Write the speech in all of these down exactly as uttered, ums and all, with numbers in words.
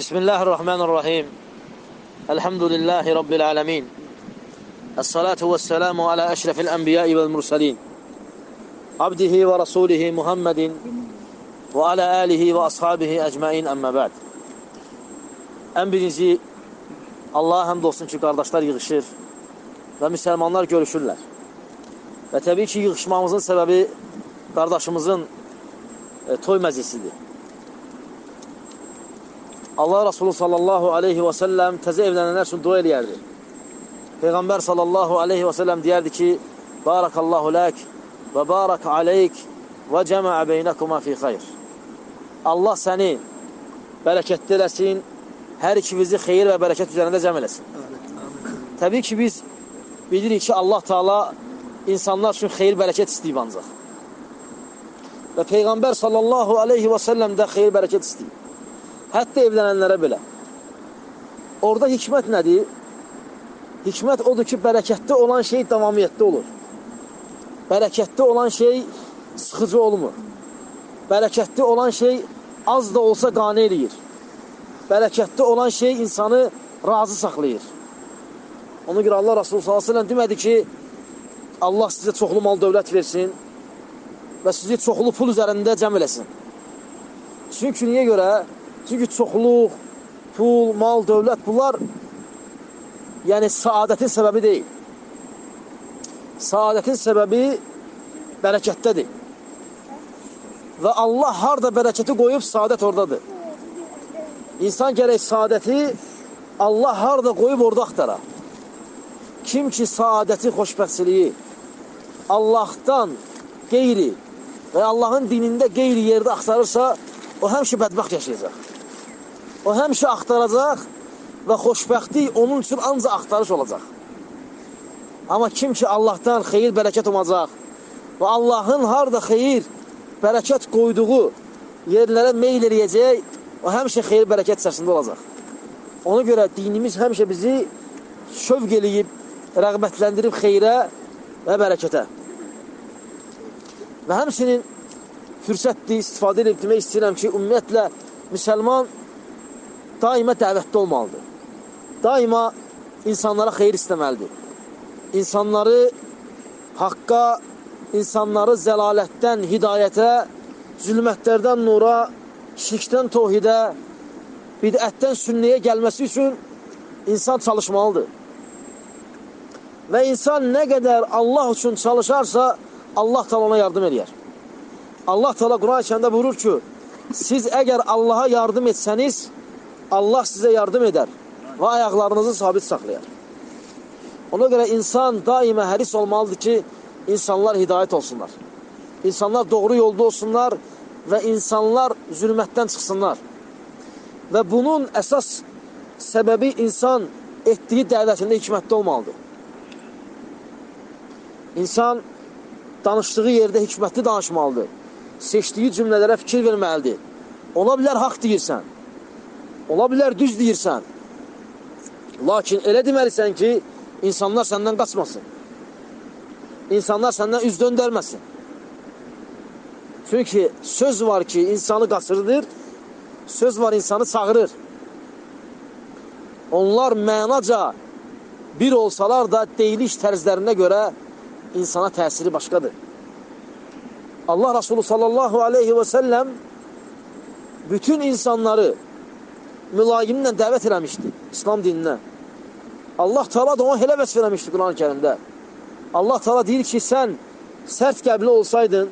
Bismillahirrahmanirrahim. Elhamdülillahi Rabbil alemin. Es-salatu vesselamu ala eşrefil enbiyai vel mursalin. Abdihi ve rasulihi Muhammedin ve ala alihi ve ashabihi ecmain emme ba'd. En birinci, Allah'a həmd olsun ki, qardaşlar yığışır və müsəlmanlar görüşürlər. Və təbii ki, yığışmamızın səbəbi qardaşımızın e, toy məclisidir. Allah Resulü sallallahu aleyhi və səlləm təzə evlənənlər üçün dua eləyərdi. Peyğəmbər sallallahu aleyhi və səlləm deyərdi ki, Barakallahu lək və barak aleyk və cəməə beynəkuma fi xeyr. Allah səni bərəkətli eləsin, hər ikimizi xeyir və bərəkət üzərində cəm eləsin. Təbii ki, biz bilirik ki, Allah Teala insanlar üçün xeyir, bərəkət istəyib ancaq. Və Peyğəmbər sallallahu aleyhi və səlləm də xeyir, bərəkət istəyib. Hətta evlənənlərə belə. Orada hikmət nədir? Hikmət odur ki, bərəkətli olan şey davamiyyətli olur. Bərəkətli olan şey sıxıcı olmur. Bərəkətli olan şey az da olsa qane eləyir. Bərəkətli olan şey insanı razı saxlayır. Ona görə Allah Resulü sallallahu aleyhi ve sellem demədi ki, Allah sizə çoxlu mal dövlət versin və sizi çoxlu pul üzərində cəm eləsin. Çünki niyə görə? Çünki çoxluq, pul, mal, dövlət, bunlar yəni saadətin səbəbi deyil. Saadətin səbəbi bərəkətdədir. Və Allah harada bərəkəti qoyub, saadət oradadır. İnsan gərək saadəti Allah harada qoyub, orada axtara. Kim ki saadəti, xoşbəxtsiliyi Allahdan qeyri və Allahın dinində qeyri yerdə axtarırsa, o həmişə bədbəxt yaşayacaq. O həmişə axtaracaq və xoşbəxtlik onun üçün ancaq axtarış olacaq. Amma kim ki Allahdan xeyir, bərəkət olacaq və Allahın harada xeyir, bərəkət qoyduğu yerlərə meyl eləyəcək, o həmişə xeyir, bərəkət içərisində olacaq. Ona görə dinimiz həmişə bizi şövq eləyib, rəğbətləndirib xeyrə və bərəkətə. Və həmçinin fürsətdir, istifadə edib demək istəyirəm ki, ümumiyyətlə, müsəlman daima dəvətdə olmalıdır. Daima insanlara xeyir istəməlidir. İnsanları haqqa, insanları zəlalətdən hidayətə, zülmətlərdən nura, şirkdən tohidə, bidətdən sünnəyə gəlməsi üçün insan çalışmalıdır. Və insan nə qədər Allah üçün çalışarsa, Allah Teala ona yardım edir. Allah Teala Quran-ı Kərimdə buyurur ki, siz əgər Allaha yardım etsəniz, Allah sizə yardım edər və ayaqlarınızı sabit saxlayar. Ona görə insan daima həris olmalıdır ki, insanlar hidayət olsunlar. İnsanlar doğru yolda olsunlar və insanlar zülmətdən çıxsınlar. Və bunun əsas səbəbi insan etdiyi dəvətində hikmətli olmalıdır. İnsan danışdığı yerdə hikmətli danışmalıdır. Seçdiyi cümlələrə fikir verməlidir. Ola bilər haqq deyirsən. Ola bilər düz deyirsən. Lakin elə deməlisən ki, insanlar səndən qaçmasın. İnsanlar səndən üz döndərməsin. Çünki söz var ki, insanı qaçırdır, söz var insanı çağırır. Onlar mənaca bir olsalar da deyiliş tərzlərinə görə insana təsiri başqadır. Allah Resulü sallallahu aleyhi və səlləm bütün insanları mülayimlə dəvət eləmişdi İslam dininə. Allah Teala da ona elə vəsf eləmişdi Quran-ı Kərimdə. Allah Teala deyir ki, sən sərt qəbli olsaydın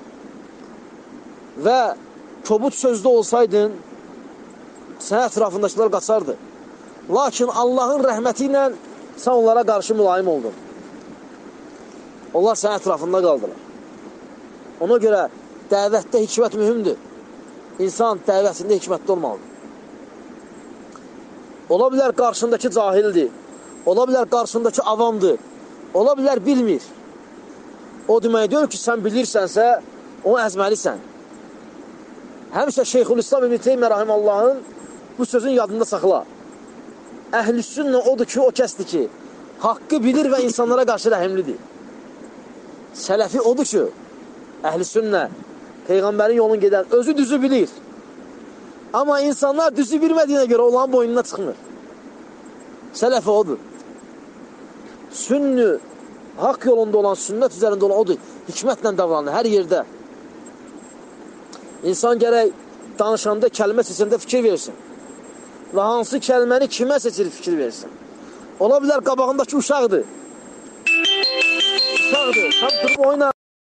və kobud sözlü olsaydın, sənə ətrafındakılar qaçardı. Lakin Allahın rəhməti ilə sən onlara qarşı mülayim oldun. Onlar sənə ətrafında qaldılar. Ona görə dəvətdə hikmət mühümdür. İnsan dəvətində hikmətli olmalıdır. Ola bilər qarşındakı cahildir, ola bilər qarşındakı avamdır, ola bilər bilmir. O demək deyir ki, sən bilirsənsə, onu əzməlisən. Həmişə Şeyxülislam İbn Teymiyyə Rahimallahın bu sözün yadında saxla. Əhl-i sünnə odur ki, o kəsdir ki, haqqı bilir və insanlara qarşı rəhimlidir. Sələfi odur ki, əhl-i sünnə, Peyğəmbərin yolunu gedən, özü düzü bilir. Amma insanlar düzü bilmədiyinə görə onların boynuna çıxmır. Sələfi odur. Sünnü, haqq yolunda olan, sünnət üzərində olan odur. Hikmətlə davranır hər yerdə. İnsan gərək danışanda, kəlmə seçəndə fikir versin. Və hansı kəlməni kimə seçir fikir versin. Ola bilər qabağındakı uşaqdır. Uşaqdır, tam durub oynar.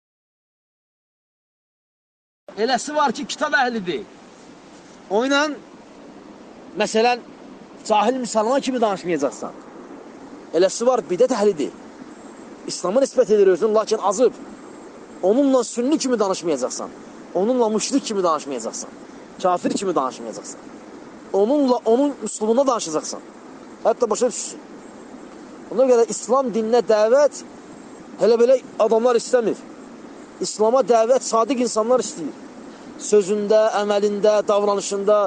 Eləsi var ki, kitab əhlidir. Oynan, məsələn, cahil müsəlman kimi danışmayacaqsan. Eləsi var, bidət əhlidir. İslamı nisbət edir özün, lakin azıb. Onunla sünni kimi danışmayacaqsan. Onunla müşrik kimi danışmayacaqsan. Kafir kimi danışmayacaqsan. Onunla, onun üslubuna danışacaqsan. Hətta başa düşsün. Ona görə İslam dininə dəvət hələ belə adamlar istəmir. İslama dəvət sadiq insanlar istəyir. Sözündə, əməlində, davranışında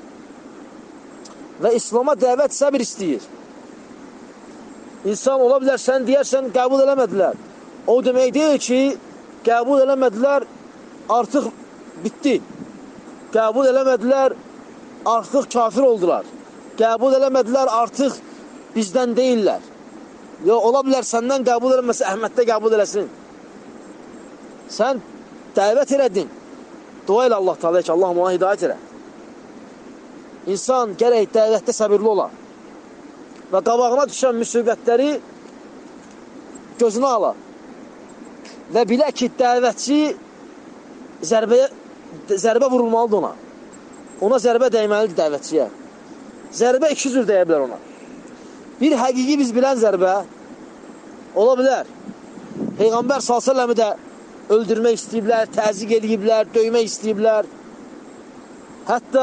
və İslama dəvət səbir istəyir. İnsan ola bilər, sən deyərsən, qəbul eləmədilər. O demək deyil ki, qəbul eləmədilər, artıq bitdi. Qəbul eləmədilər, artıq kafir oldular. Qəbul eləmədilər, artıq bizdən deyirlər. Yox, ola bilər, səndən qəbul eləməsə, Əhməddə qəbul eləsin. Sən dəvət elədin. Dua ilə Allah Teala ki, Allah ona hidayət elə. İnsan gərək dəvətdə səbirli ola və qabağına düşən müsibətləri gözünə ala və bilə ki, dəvətçi zərbəyə, zərbə vurulmalıdır ona. Ona zərbə dəyməlidir dəvətçiyə. Zərbə iki cür dəyə bilər ona. Bir həqiqi biz bilən zərbə ola bilər. Peyğəmbər sallallahu əleyhi və səlləmi də öldürmək istəyiblər, təzyiq ediblər, döymək istəyiblər. Hətta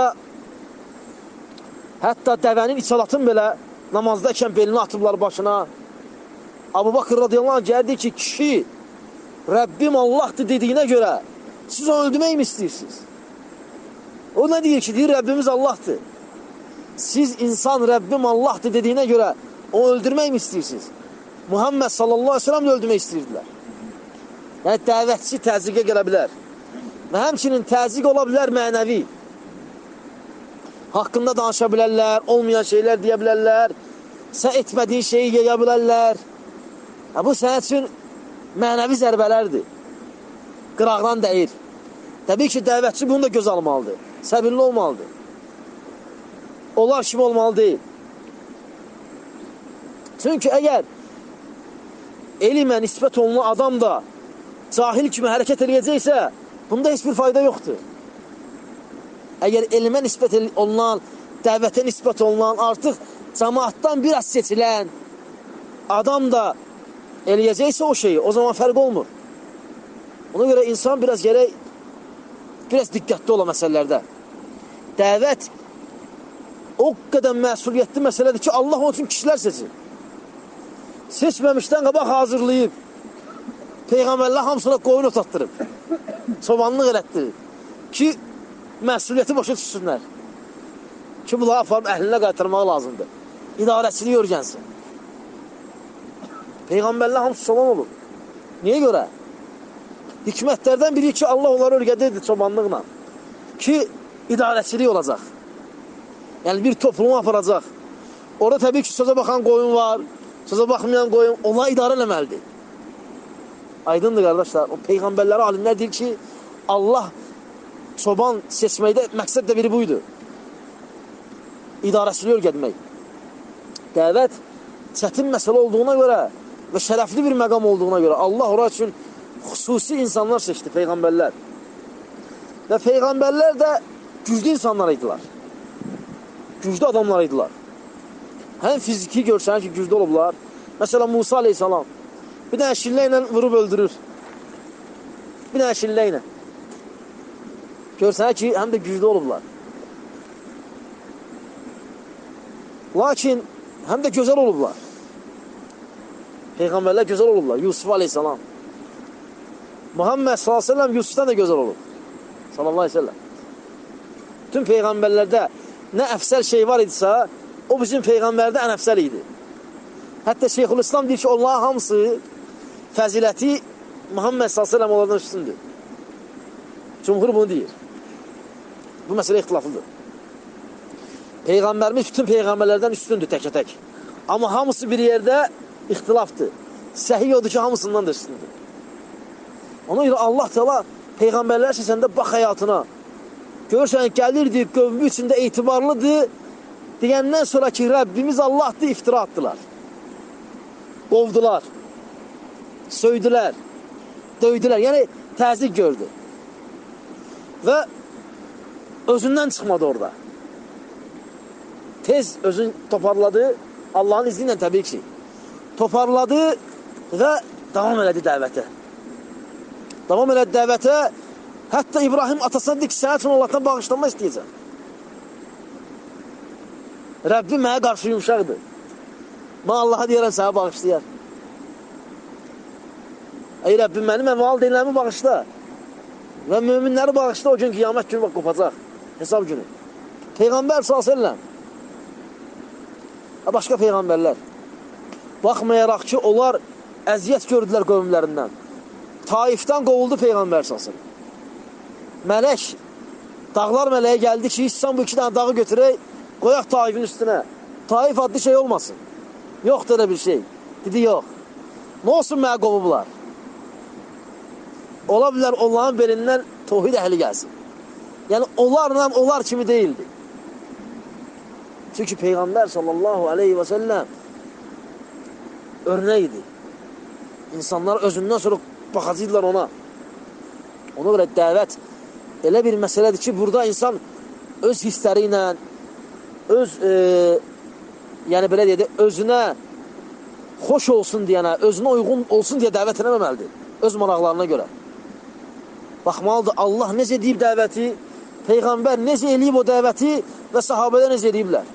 hətta dəvənin içalatın belə namazdakən belini atıblar başına. Abu Bakır radiyallahu anh gəldi ki, kişi Rəbbim Allahdır dediyinə görə siz onu öldürmək mi istəyirsiniz? O nə deyir ki, deyir Rəbbimiz Allahdır. Siz insan Rəbbim Allahdır dediyinə görə onu öldürmək mi istəyirsiniz? Muhammed sallallahu aleyhi ve sellem də öldürmək istəyirdilər. Yəni, dəvətçi təzyiqə gələ bilər. Və həmçinin təzyiq ola bilər mənəvi. Haqqında danışa bilərlər, olmayan şeylər deyə bilərlər, sən etmədiyin şeyi yeyə bilərlər. Ya, bu sənin üçün mənəvi zərbələrdir. Qıraqdan dəyir. Təbii ki, dəvətçi bunu da göz almalıdır. Səbirli olmalıdır. Onlar kimi olmalı deyil. Çünki əgər elmə nisbət olunan adam da cahil kimi hərəkət eləyəcəksə, bunda heç bir fayda yoxdur. Əgər elmə nisbət olunan, dəvətə nisbət olunan, artıq cəmaatdan biraz seçilən adam da eləyəcəksə o şeyi, o zaman fərq olmur. Ona görə insan biraz gərək, biraz diqqətli ola məsələlərdə. Dəvət o qədər məsuliyyətli məsələdir ki, Allah onun üçün kişilər seçir. Seçməmişdən qabaq hazırlayıb, Peyğəmbərlər hamısına qoyun otatdırıb, çobanlıq elətdirib ki, məsuliyyəti başa düşsünlər. Ki, bunları aparıb əhlinə qaytarmaq lazımdır. İdarəçiliyi örgənsin. Peyğəmbərlər hamısı çoban olur. Niyə görə? Hikmətlərdən biri ki, Allah onları örgədirdi çobanlıqla. Ki, idarəçilik olacaq. Yəni, bir toplumu aparacaq. Orada təbii ki, sözə baxan qoyun var, sözə baxmayan qoyun, onlar idarə eləməlidir. Aydındır, qardaşlar. O Peyğəmbərləri alimlər deyir ki, Allah çoban seçməkdə məqsəd də biri buydu. İdarəçiliyi örgətmək. Dəvət çətin məsələ olduğuna görə və şərəfli bir məqam olduğuna görə Allah ora üçün xüsusi insanlar seçdi, Peyğəmbərlər. Və Peyğəmbərlər də güclü insanlar idilər. Güclü adamlar idilər. Həm fiziki görsən ki, güclü olublar. Məsələn, Musa aleyhissalam bir dənə şillə ilə vurub öldürür. Bir dənə şillə ilə. Görsən ki, həm də güclü olublar. Lakin həm də gözəl olublar. Peyğəmbərlər gözəl olublar. Yusuf aleyhissalam. Muhammed sallallahu aleyhi ve sellem Yusuf'dan da gözəl olub. Sallallahu aleyhi ve sellem. Tüm Peyğəmbərlərdə nə əfsəl şey var idisə, o bizim Peyğəmbərdə ən əfsəl idi. Hətta Şeyxülislam deyir ki, onların hamısı fəziləti Muhammed sallallahu aleyhi ve sellem onlardan üstündür. Cumhur bunu deyir. Bu məsələ ixtilaflıdır. Peyğəmbərimiz bütün peyğəmbərlərdən üstündür təkə-tək. Amma hamısı bir yerdə ixtilafdır. Səhih odur ki, hamısından da üstündür. Ona görə Allah Teala peyğəmbərlər səsəndə bax həyatına. Görürsən, gəlirdi, qövmü içində etibarlıdır. Deyəndən sonra ki, Rəbbimiz Allahdır, iftira atdılar. Qovdular, söydülər, döydülər. Yəni, təzyiq gördü. Və özündən çıxmadı orada. Tez özün toparladı, Allahın izni ilə təbii ki. Toparladı və davam elədi dəvətə. Davam elədi dəvətə. Hətta İbrahim atasına deyir ki, sənə üçün Allahdan bağışlanma istəyəcəm. Rəbbim mənə qarşı yumuşaqdır. Mən Allaha deyərəm, sənə bağışlayar. Ey Rəbbim, mənim valideynlərimi bağışla. Və müminləri bağışla, o gün qiyamət günü qopacaq. Hesab günü. Peyğəmbər sallallahu əleyhi və səlləm. Başqa peyğəmbərlər. Baxmayaraq ki, onlar əziyyət gördülər qövmlərindən. Taifdən qovuldu Peyğəmbər sallallahu əleyhi və səlləm. Mələk, dağlar mələyə gəldi ki, İslam bu iki dənə dağı götürək, qoyaq Taifin üstünə. Taif adlı şey olmasın. Yoxdur da bir şey. Dedi, yox. Nə olsun mənə qovublar? Ola bilər, onların belindən tohid əhli gəlsin. Yəni, onlarla onlar kimi deyildi. Çünki Peyğəmbər sallallahu aleyhi və səlləm örnək idi. İnsanlar özündən sonra baxacaqlar ona. Ona görə dəvət elə bir məsələdir ki, burada insan öz hissləri ilə, öz, e, yəni belə deyək, özünə xoş olsun deyənə, özünə uyğun olsun deyə dəvət eləməməlidir. Öz maraqlarına görə. Baxmalıdır, Allah necə deyib dəvəti, Peyğəmbər necə eləyib o dəvəti və sahabələr necə eləyiblər.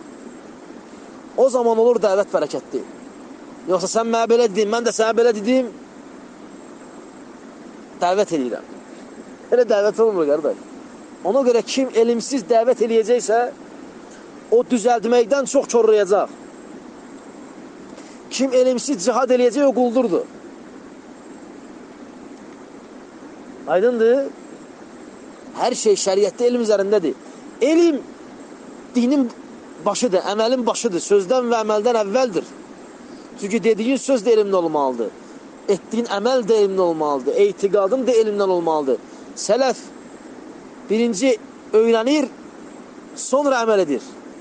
O zaman olur dəvət bərəkətli. Yoxsa sən mənə belə dedim, mən də sənə belə dedim, dəvət eləyirəm. Elə dəvət olmur, qardaş. Ona görə kim elimsiz dəvət eləyəcəksə, o düzəldməkdən çox çorlayacaq. Kim elimsiz cihad eləyəcək, o quldurdur. Aydındır? Hər şey şəriətdə elm üzərindədir. Elm dinin başıdır, əməlin başıdır. Sözdən və əməldən əvvəldir. Çünki dediyin söz də elmdə olmalıdır. Etdiyin əməl də elmdə olmalıdır. Etiqadın da elmdən olmalıdır. Sələf birinci öyrənir, sonra əməl edir.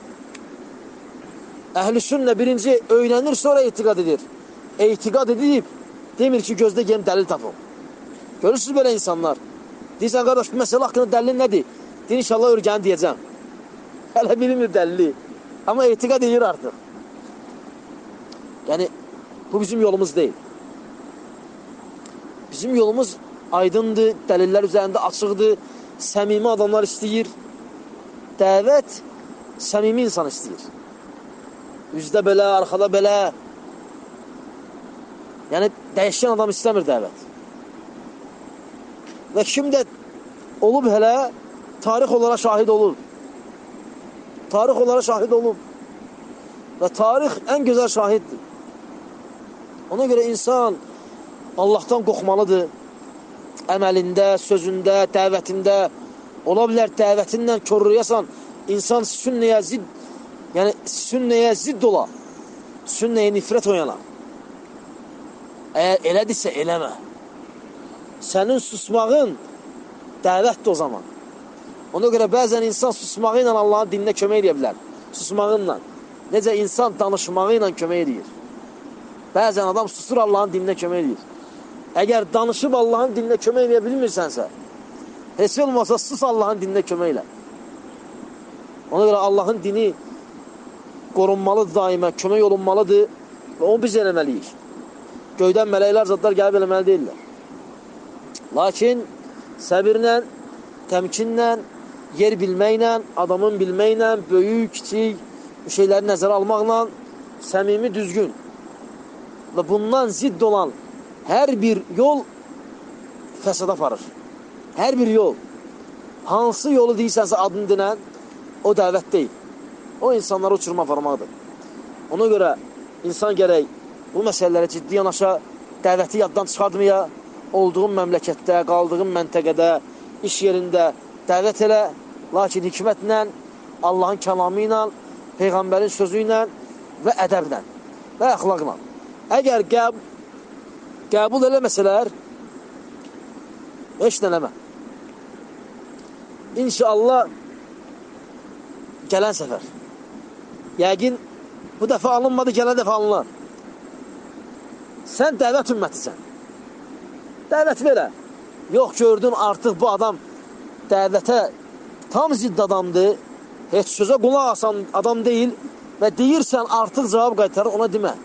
Əhl-i sünnə birinci öyrənir, sonra etiqad edir. Etiqad edib, demir ki, gözdə gelin dəlil tapın. Görürsünüz belə insanlar. Deyirsən, qardaş, bu məsələ haqqında dəlil nədir? Deyir, inşallah örgəni deyəcəm. Hələ bilmir dəlili. Amma etiqad edir artıq. Yəni, bu bizim yolumuz deyil. Bizim yolumuz aydındır, dəlillər üzərində açıqdır, səmimi adamlar istəyir. Dəvət səmimi insan istəyir. Üzdə belə, arxada belə. Yəni, dəyişən adam istəmir dəvət. Və kim də olub hələ, tarix onlara şahid olur. Tarix onlara şahid olub. Və tarix ən gözəl şahiddir. Ona görə insan Allahdan qorxmalıdır. Əməlində, sözündə, dəvətində. Ola bilər dəvətindən körrüyəsən, insan sünnəyə zid, yəni sünnəyə zidd ola. Sünnəyə nifrət oyana. Əgər elədirsə, eləmə. Sənin susmağın dəvətdir o zaman. Ona görə bəzən insan susmağı ilə Allahın dininə kömək edə bilər. Susmağınla. Necə insan danışmağı ilə kömək edir. Bəzən adam susur, Allahın dininə kömək edir. Əgər danışıb Allahın dininə kömək edə bilmirsənsə, heç olmasa sus Allahın dininə kömək elə. Ona görə Allahın dini qorunmalıdır daimə, kömək olunmalıdır və onu biz eləməliyik. Göydən mələklər, zadlar gəlib eləməli deyirlər. Lakin səbirlə, təmkinlə, yer bilməklə, adamın bilməklə, böyük, kiçik şeyləri nəzərə almaqla səmimi, düzgün və bundan zidd olan hər bir yol fəsada aparır. Hər bir yol. Hansı yolu deyirsənsə adını dinən, o dəvət deyil. O insanları uçurma aparmaqdır. Ona görə insan gərək bu məsələlərə ciddi yanaşa, dəvəti yaddan çıxardmaya, olduğun məmləkətdə, qaldığın məntəqədə, iş yerində dəvət elə, lakin hikmətlə, Allahın kəlamı ilə, Peyğəmbərin sözü ilə və ədəblə və əxlaqla. Əgər qəb qəbul eləməsələr, heç nələmə. İnşallah gələn səfər. Yəqin bu dəfə alınmadı, gələn dəfə alınlar. Sən dəvət ümmətisən. Dəvət verə. Yox, gördün artıq bu adam dəvətə tam zidd adamdır, heç sözə qulaq asan adam deyil və deyirsən artıq cavab qaytarır, ona demə.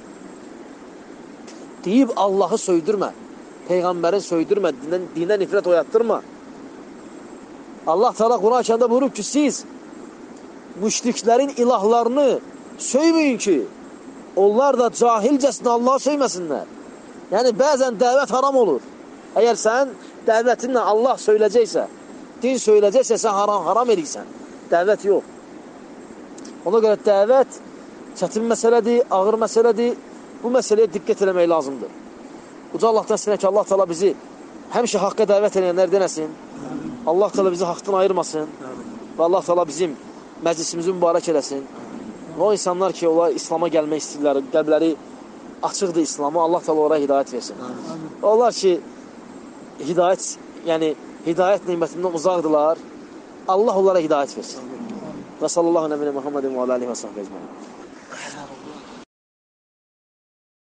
Deyib Allahı söydürmə, Peyğəmbəri söydürmə, dinə, dinə nifrət oyatdırma. Allah Teala Quran-ı Kərimdə buyurub ki, siz müşriklərin ilahlarını söyməyin ki, onlar da cahilcəsinə Allahı söyməsinlər. Yəni, bəzən dəvət haram olur. Əgər sən dəvətinlə Allah söyləyəcəksə, din söyləyəcəksə, sən haram, haram edirsən. Dəvət yox. Ona görə dəvət çətin məsələdir, ağır məsələdir. Bu məsələyə diqqət eləmək lazımdır. Uca Allahdan istəyirəm ki, Allah Teala bizi həmişə haqqa dəvət edənlərdən etsin. Allah Teala bizi haqdan ayırmasın. Və Allah Teala bizim məclisimizi mübarək eləsin. Və o insanlar ki, onlar İslam'a gəlmək istəyirlər, qəlbləri açıqdır İslam'a, Allah Teala oraya hidayət versin. Onlar ki, hidayət, yəni hidayət nimətindən uzaqdılar, Allah onlara hidayət versin. Və sallallahu nəbinə Muhammedin və aləlihi və sahbə ecməin.